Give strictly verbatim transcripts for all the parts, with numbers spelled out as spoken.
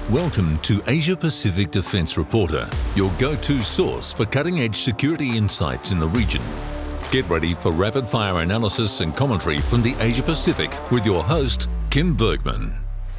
Welcome to Asia Pacific Defence Reporter, your go-to source for cutting-edge security insights in the region. Get ready for rapid-fire analysis and commentary from the Asia Pacific with your host, Kim Bergman.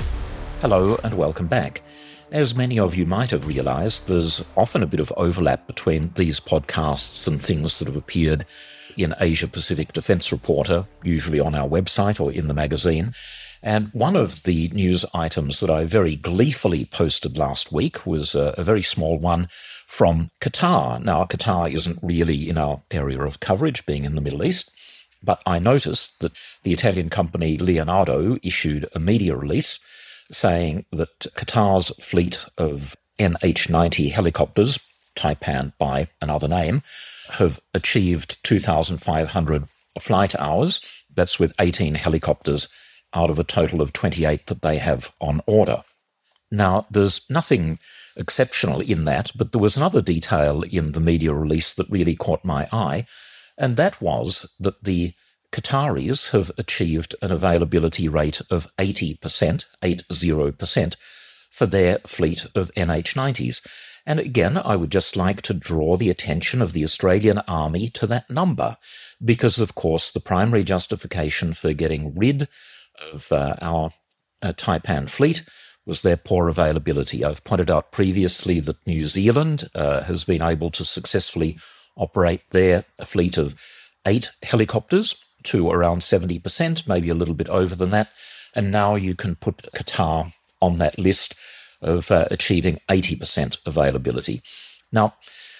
Hello and welcome back. As many of you might have realised, there's often a bit of overlap between these podcasts and things that have appeared in Asia Pacific Defence Reporter, usually on our website or in the magazine. And one of the news items that I very gleefully posted last week was a, a very small one from Qatar. Now, Qatar isn't really in our area of coverage, being in the Middle East, but I noticed that the Italian company Leonardo issued a media release saying that Qatar's fleet of N H ninety helicopters, Taipan by another name, have achieved two thousand five hundred flight hours. That's with eighteen helicopters out of a total of twenty-eight that they have on order. Now, there's nothing exceptional in that, but there was another detail in the media release that really caught my eye, and that was that the Qataris have achieved an availability rate of eighty percent, eighty percent, for their fleet of N H nineties. And again, I would just like to draw the attention of the Australian Army to that number, because, of course, the primary justification for getting rid of uh, our uh, Taipan fleet was their poor availability. I've pointed out previously that New Zealand uh, has been able to successfully operate their fleet of eight helicopters to around seventy percent, maybe a little bit over than that, and now you can put Qatar on that list of uh, achieving eighty percent availability. Now,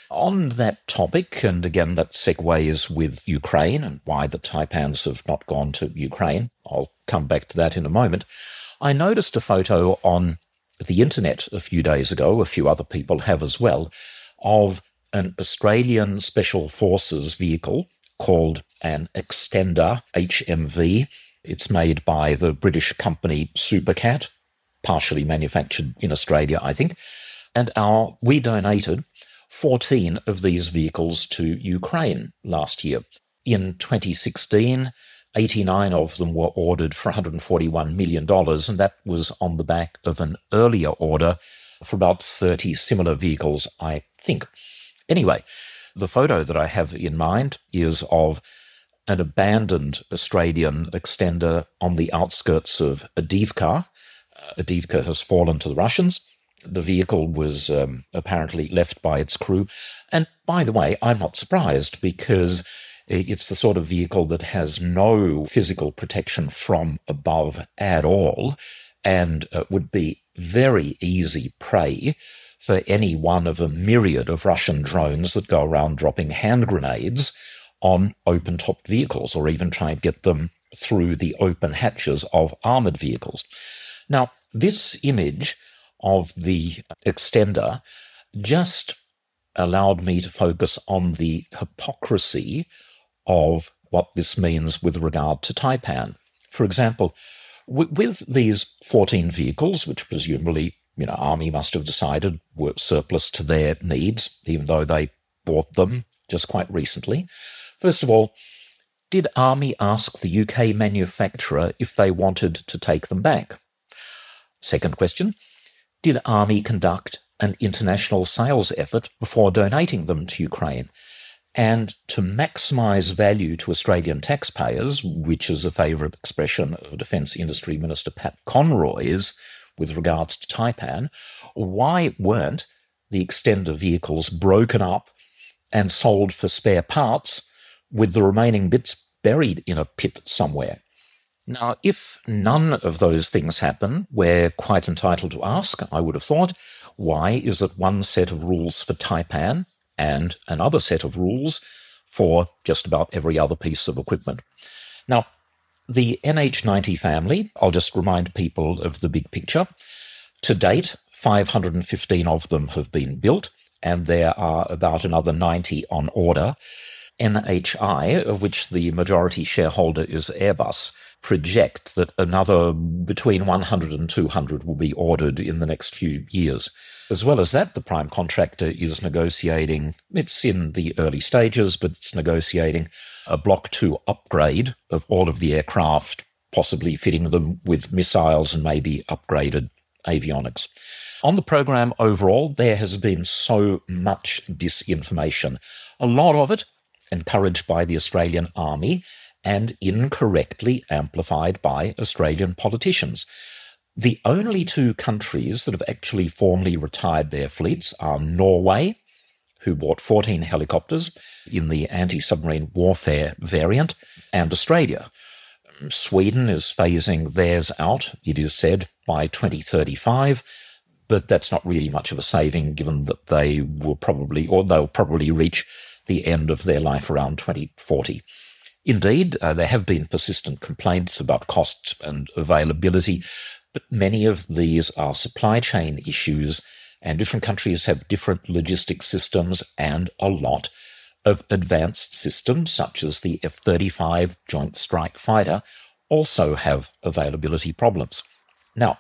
on that topic, and again that segues with Ukraine and why the Taipans have not gone to Ukraine, I'll come back to that in a moment, I noticed a photo on the internet a few days ago, a few other people have as well, of an Australian Special Forces vehicle called an Extender H M V. It's made by the British company Supercat, partially manufactured in Australia, I think, and our we donated fourteen of these vehicles to Ukraine last year. In twenty sixteen, eighty-nine of them were ordered for one hundred forty-one million dollars, and that was on the back of an earlier order for about thirty similar vehicles, I think. Anyway, the photo that I have in mind is of an abandoned Australian Extender on the outskirts of Avdiivka. Uh, Avdiivka has fallen to the Russians. The vehicle was um, apparently left by its crew. And by the way, I'm not surprised, because it's the sort of vehicle that has no physical protection from above at all, and uh, would be very easy prey for any one of a myriad of Russian drones that go around dropping hand grenades on open-topped vehicles, or even try and get them through the open hatches of armoured vehicles. Now, this image of the Extender just allowed me to focus on the hypocrisy of what this means with regard to Taipan. For example, w- with these fourteen vehicles, which presumably, you know, Army must have decided were surplus to their needs, even though they bought them just quite recently. First of all, did Army ask the U K manufacturer if they wanted to take them back? Second question, did Army conduct an international sales effort before donating them to Ukraine? And to maximise value to Australian taxpayers, which is a favourite expression of Defence Industry Minister Pat Conroy's with regards to Taipan, why weren't the Extender vehicles broken up and sold for spare parts with the remaining bits buried in a pit somewhere? Now, if none of those things happen, we're quite entitled to ask, I would have thought, why is it one set of rules for Taipan and another set of rules for just about every other piece of equipment? Now, the N H ninety family, I'll just remind people of the big picture. To date, five hundred fifteen of them have been built, and there are about another ninety on order. N H I, of which the majority shareholder is Airbus, project that another between one hundred and two hundred will be ordered in the next few years. As well as that, the prime contractor is negotiating, it's in the early stages, but it's negotiating a Block two upgrade of all of the aircraft, possibly fitting them with missiles and maybe upgraded avionics. On the program overall, there has been so much disinformation, a lot of it encouraged by the Australian Army and incorrectly amplified by Australian politicians. The only two countries that have actually formally retired their fleets are Norway, who bought fourteen helicopters in the anti-submarine warfare variant, and Australia. Sweden is phasing theirs out, it is said, by twenty thirty-five, but that's not really much of a saving given that they will probably, or they'll probably reach the end of their life around twenty forty. Indeed, uh, there have been persistent complaints about cost and availability, but many of these are supply chain issues, and different countries have different logistics systems, and a lot of advanced systems, such as the F thirty-five Joint Strike Fighter, also have availability problems. Now,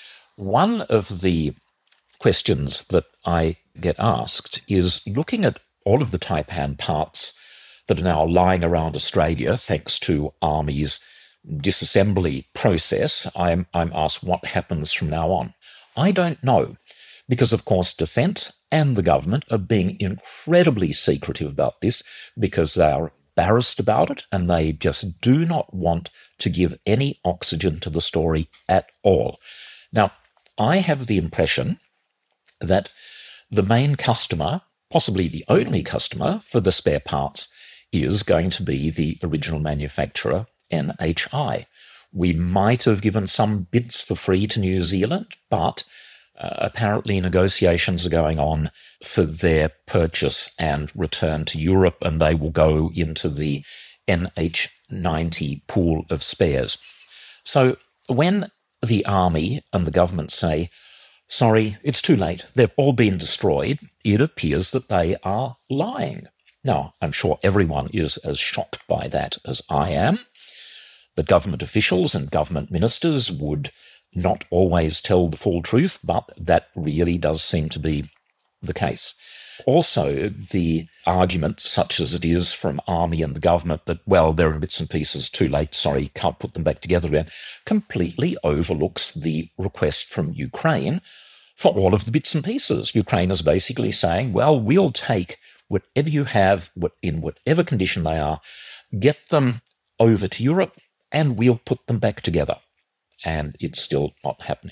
one of the questions that I get asked is, looking at all of the Taipan parts that are now lying around Australia, thanks to Army's disassembly process, I'm, I'm asked what happens from now on. I don't know, because of course Defence and the government are being incredibly secretive about this because they are embarrassed about it and they just do not want to give any oxygen to the story at all. Now, I have the impression that the main customer, possibly the only customer for the spare parts, is going to be the original manufacturer, N H I. We might have given some bits for free to New Zealand, but uh, apparently negotiations are going on for their purchase and return to Europe, and they will go into the N H ninety pool of spares. So when the Army and the government say, sorry, it's too late, they've all been destroyed, it appears that they are lying. Now, I'm sure everyone is as shocked by that as I am. That government officials and government ministers would not always tell the full truth, but that really does seem to be the case. Also, the argument, such as it is from Army and the government, that, well, they're in bits and pieces, too late, sorry, can't put them back together again, completely overlooks the request from Ukraine for all of the bits and pieces. Ukraine is basically saying, well, we'll take whatever you have, in whatever condition they are, get them over to Europe, and we'll put them back together. And it's still not happening.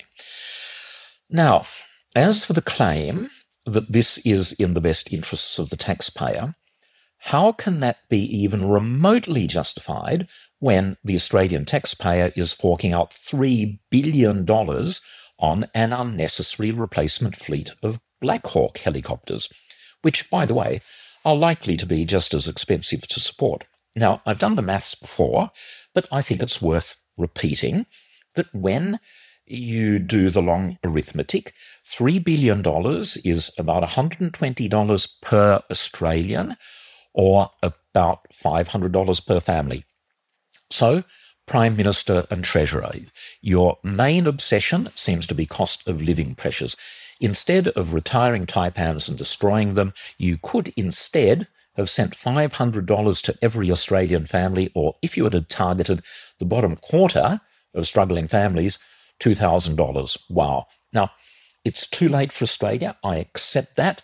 Now, as for the claim that this is in the best interests of the taxpayer, how can that be even remotely justified when the Australian taxpayer is forking out three billion dollars on an unnecessary replacement fleet of Black Hawk helicopters, which, by the way, are likely to be just as expensive to support? Now, I've done the maths before, but I think it's worth repeating that when you do the long arithmetic, three billion dollars is about one hundred twenty dollars per Australian, or about five hundred dollars per family. So, Prime Minister and Treasurer, your main obsession seems to be cost of living pressures. Instead of retiring Taipans and destroying them, you could instead have sent five hundred dollars to every Australian family, or if you had targeted the bottom quarter of struggling families, two thousand dollars. Wow. Now, it's too late for Australia. I accept that.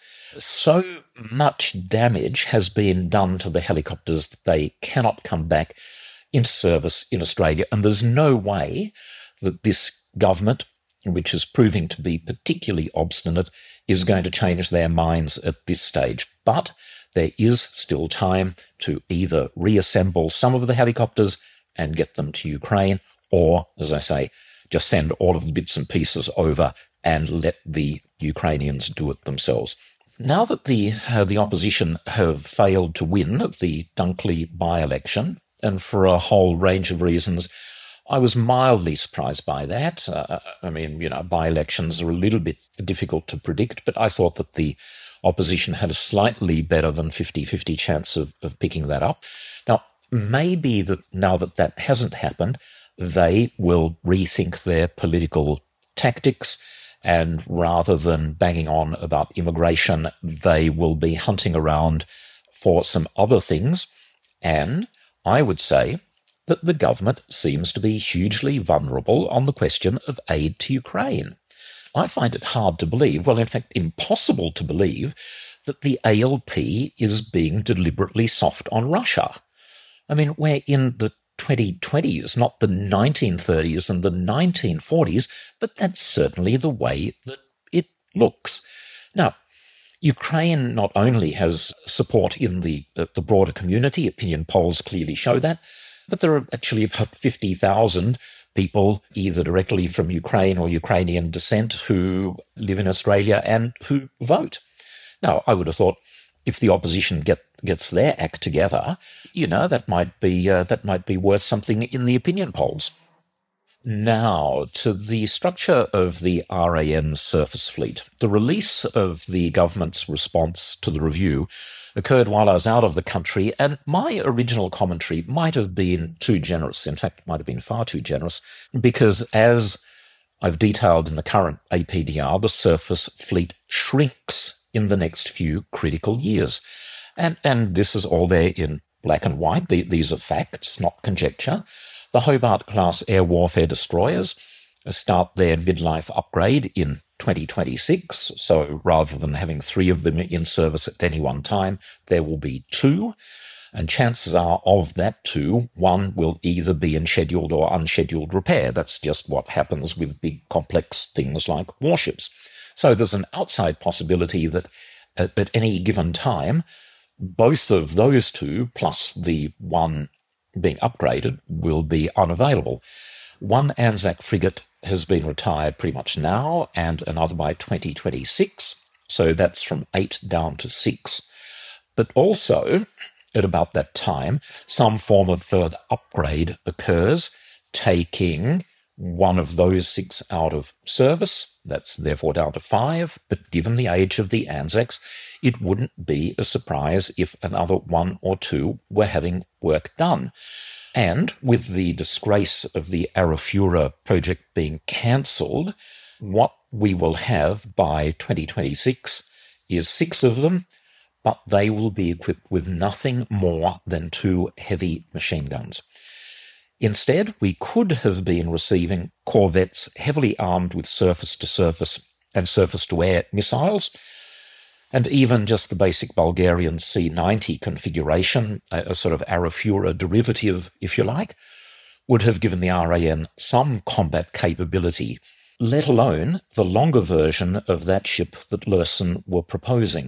So much damage has been done to the helicopters that they cannot come back into service in Australia, and there's no way that this government, which is proving to be particularly obstinate, is going to change their minds at this stage. But there is still time to either reassemble some of the helicopters and get them to Ukraine, or, as I say, just send all of the bits and pieces over and let the Ukrainians do it themselves. Now that the uh, the opposition have failed to win the Dunkley by-election, and for a whole range of reasons, I was mildly surprised by that. Uh, I mean, you know, by-elections are a little bit difficult to predict, but I thought that the opposition had a slightly better than fifty-fifty chance of, of picking that up. Now, maybe that now that that hasn't happened, they will rethink their political tactics, and rather than banging on about immigration, they will be hunting around for some other things. And I would say that the government seems to be hugely vulnerable on the question of aid to Ukraine. I find it hard to believe, well, in fact, impossible to believe, that the A L P is being deliberately soft on Russia. I mean, we're in the twenty twenties, not the nineteen thirties and the nineteen forties, but that's certainly the way that it looks. Now, Ukraine not only has support in the, uh, the broader community, opinion polls clearly show that, but there are actually about fifty thousand people either directly from Ukraine or Ukrainian descent who live in Australia and who vote. Now, I would have thought if the opposition get, gets their act together, you know, that might be uh, that might be worth something in the opinion polls. Now, to the structure of the R A N surface fleet. The release of the government's response to the review occurred while I was out of the country, and my original commentary might have been too generous. In fact, it might have been far too generous, because as I've detailed in the current A P D R, the surface fleet shrinks in the next few critical years. And, and this is all there in black and white. The, these are facts, not conjecture. The Hobart-class air warfare destroyers start their midlife upgrade in twenty twenty-six, so rather than having three of them in service at any one time, there will be two, and chances are of that two, one will either be in scheduled or unscheduled repair. That's just what happens with big complex things like warships. So there's an outside possibility that at, at any given time, both of those two, plus the one being upgraded, will be unavailable. One Anzac frigate has been retired pretty much now, and another by twenty twenty-six, so that's from eight down to six. But also, at about that time, some form of further upgrade occurs, taking one of those six out of service. That's therefore down to five, but given the age of the Anzacs, it wouldn't be a surprise if another one or two were having work done. And with the disgrace of the Arafura project being cancelled, what we will have by twenty twenty-six is six of them, but they will be equipped with nothing more than two heavy machine guns. Instead, we could have been receiving corvettes heavily armed with surface-to-surface and surface-to-air missiles, and even just the basic Bulgarian C ninety configuration, a, a sort of Arafura derivative, if you like, would have given the R A N some combat capability, let alone the longer version of that ship that Lursen were proposing.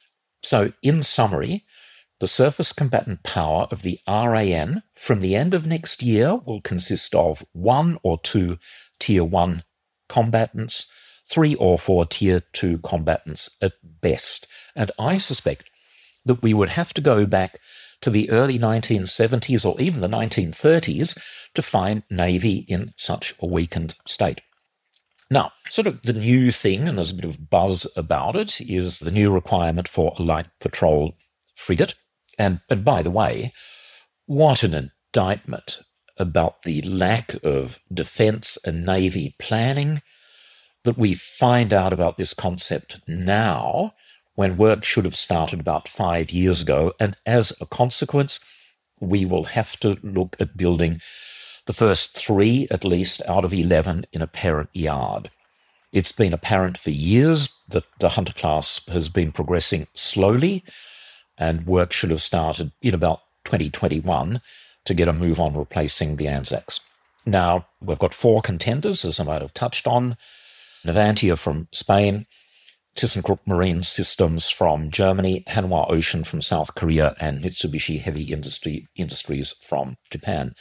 So, in summary, the surface combatant power of the R A N from the end of next year will consist of one or two Tier one combatants, three or four Tier two combatants at best. And I suspect that we would have to go back to the early nineteen seventies or even the nineteen thirties to find Navy in such a weakened state. Now, sort of the new thing, and there's a bit of buzz about it, is the new requirement for a light patrol frigate. And, and by the way, what an indictment about the lack of defence and Navy planning that we find out about this concept now when work should have started about five years ago. And as a consequence, we will have to look at building the first three, at least, out of eleven in a parent yard. It's been apparent for years that the Hunter class has been progressing slowly, and work should have started in about twenty twenty-one to get a move on replacing the Anzacs. Now, we've got four contenders, as I might have touched on. Navantia from Spain, ThyssenKrupp Marine Systems from Germany, Hanwha Ocean from South Korea, and Mitsubishi Heavy Industry Industries from Japan.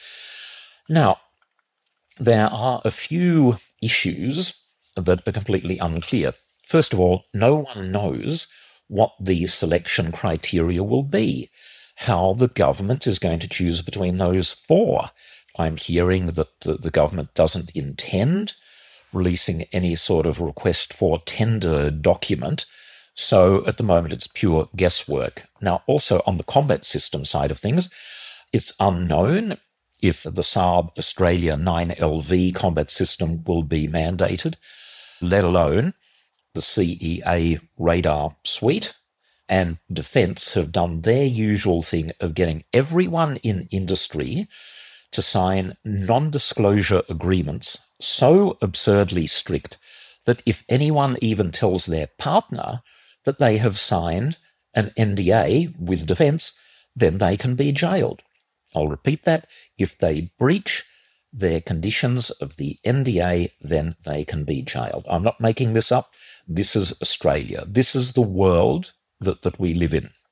Now, there are a few issues that are completely unclear. First of all, no one knows what the selection criteria will be, how the government is going to choose between those four. I'm hearing that the, the government doesn't intend releasing any sort of request for tender document, so at the moment it's pure guesswork. Now, also on the combat system side of things, it's unknown if the Saab Australia nine L V combat system will be mandated, let alone the C E A radar suite. And Defence have done their usual thing of getting everyone in industry to sign non-disclosure agreements so absurdly strict that if anyone even tells their partner that they have signed an N D A with defence, then they can be jailed. I'll repeat that. If they breach their conditions of the N D A, then they can be jailed. I'm not making this up. This is Australia. This is the world that, that we live in.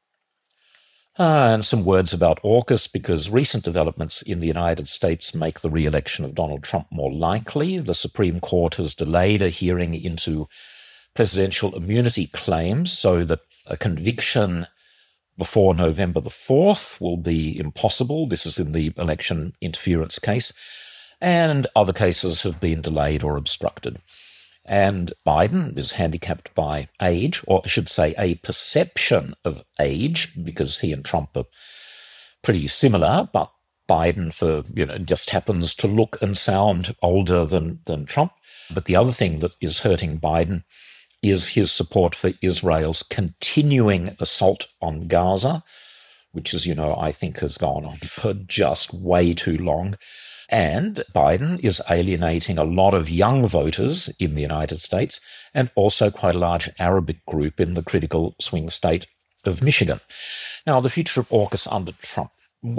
Uh, and some words about AUKUS, because recent developments in the United States make the re-election of Donald Trump more likely. The Supreme Court has delayed a hearing into presidential immunity claims so that a conviction before November the fourth will be impossible. This is in the election interference case. And other cases have been delayed or obstructed. And Biden is handicapped by age, or I should say a perception of age, because he and Trump are pretty similar, but Biden for, you know, just happens to look and sound older than, than Trump. But the other thing that is hurting Biden is his support for Israel's continuing assault on Gaza, which, as you know, I think has gone on for just way too long. And Biden is alienating a lot of young voters in the United States and also quite a large Arabic group in the critical swing state of Michigan. Now, the future of AUKUS under Trump,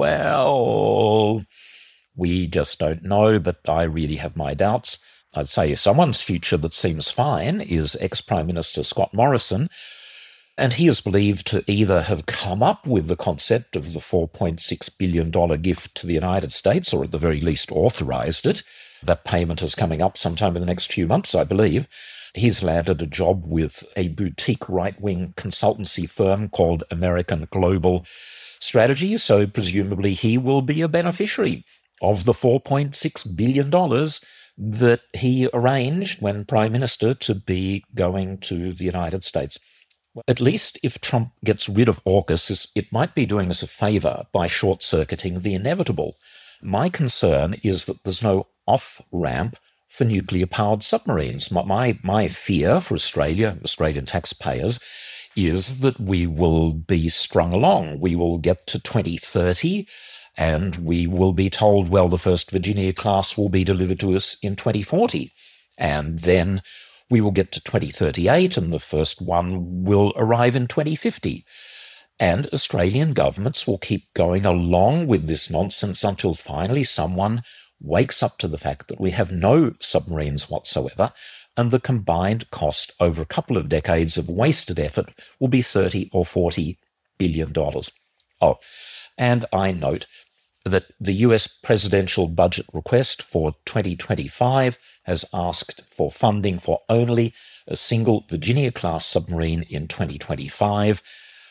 well, we just don't know, but I really have my doubts. I'd say someone's future that seems fine is ex-Prime Minister Scott Morrison, and he is believed to either have come up with the concept of the four point six billion dollars gift to the United States, or at the very least authorised it. That payment is coming up sometime in the next few months, I believe. He's landed a job with a boutique right-wing consultancy firm called American Global Strategy, so presumably he will be a beneficiary of the four point six billion dollars that he arranged when Prime Minister to be going to the United States. At least if Trump gets rid of AUKUS, it might be doing us a favour by short-circuiting the inevitable. My concern is that there's no off-ramp for nuclear-powered submarines. My, my, my fear for Australia, Australian taxpayers, is that we will be strung along. We will get to twenty thirty and we will be told, well, the first Virginia-class will be delivered to us in twenty forty. And then we will get to twenty thirty-eight and the first one will arrive in twenty fifty. And Australian governments will keep going along with this nonsense until finally someone wakes up to the fact that we have no submarines whatsoever, and the combined cost over a couple of decades of wasted effort will be thirty or forty billion dollars. Oh, and I note that the U S presidential budget request for twenty twenty-five has asked for funding for only a single Virginia-class submarine in twenty twenty-five.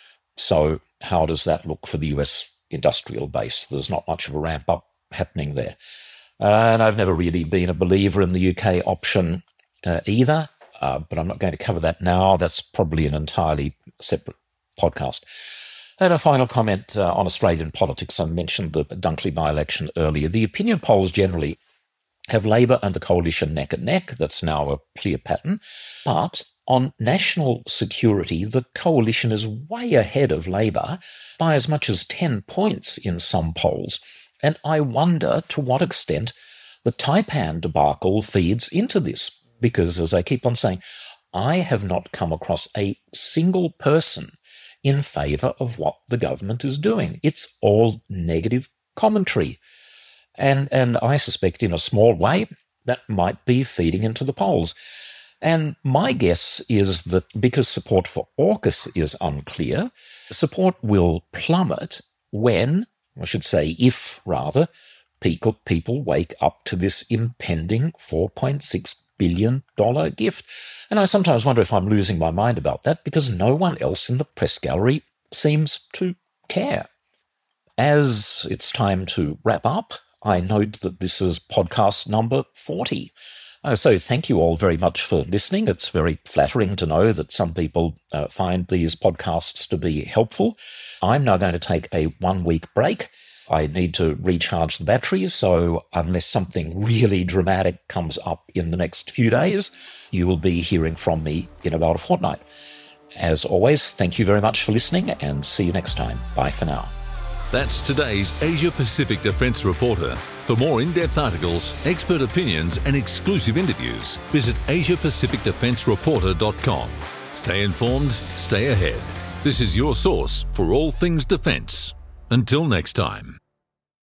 So how does that look for the U S industrial base? There's not much of a ramp-up happening there. Uh, and I've never really been a believer in the U K option uh, either, uh, but I'm not going to cover that now. That's probably an entirely separate podcast. And a final comment uh, on Australian politics. I mentioned the Dunkley by-election earlier. The opinion polls generally have Labor and the Coalition neck and neck. That's now a clear pattern. But on national security, the Coalition is way ahead of Labor by as much as ten points in some polls. And I wonder to what extent the Taipan debacle feeds into this. Because, as I keep on saying, I have not come across a single person in favour of what the government is doing. It's all negative commentary. And, and I suspect in a small way that might be feeding into the polls. And my guess is that because support for AUKUS is unclear, support will plummet when, I should say if rather, people, people wake up to this impending four point six billion dollars gift. And I sometimes wonder if I'm losing my mind about that because no one else in the press gallery seems to care. As it's time to wrap up, I note that this is podcast number forty. Uh, so thank you all very much for listening. It's very flattering to know that some people uh, find these podcasts to be helpful. I'm now going to take a one-week break. I need to recharge the batteries, so unless something really dramatic comes up in the next few days, you will be hearing from me in about a fortnight. As always, thank you very much for listening, and see you next time. Bye for now. That's today's Asia Pacific Defence Reporter. For more in-depth articles, expert opinions and exclusive interviews, visit asia pacific defence reporter dot com. Stay informed, stay ahead. This is your source for all things defence. Until next time.